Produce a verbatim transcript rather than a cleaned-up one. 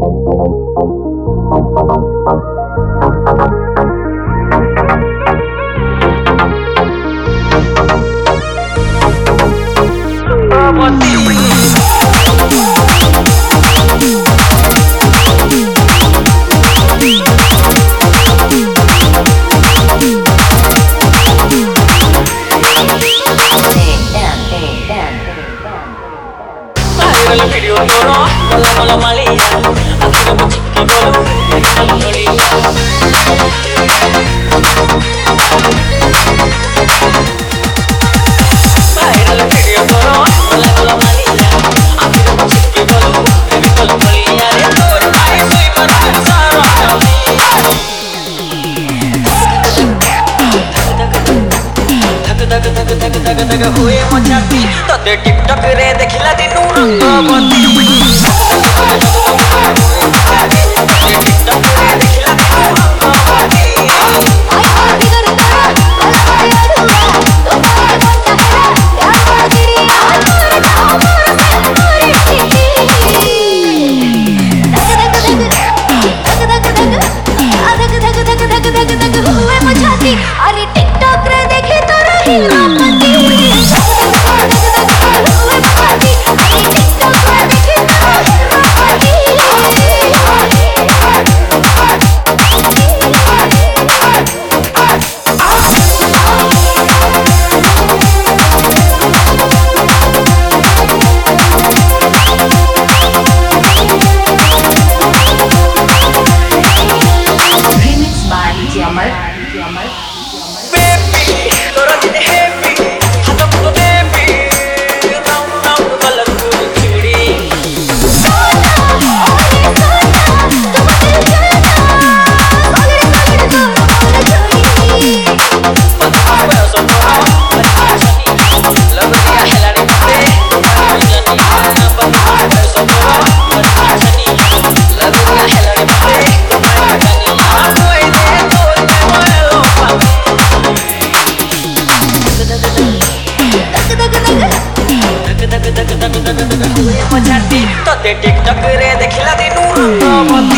Video toro, mola mola malia, aku mau ciki bolu, kalau beli. Viral video toro, mola mola malia, aku mau ciki bolu, kalau beli. Ada toro, ayo sih mana sarah kami. Thak thak thak thak thak thak हुए मचाती, तो दे TikTok रे देखिला दिनू रंगवती। अरे TikTok रे देखे तो रही लापती मचाती तो दे टिकटॉक रे देखिला दिनू रंगवती।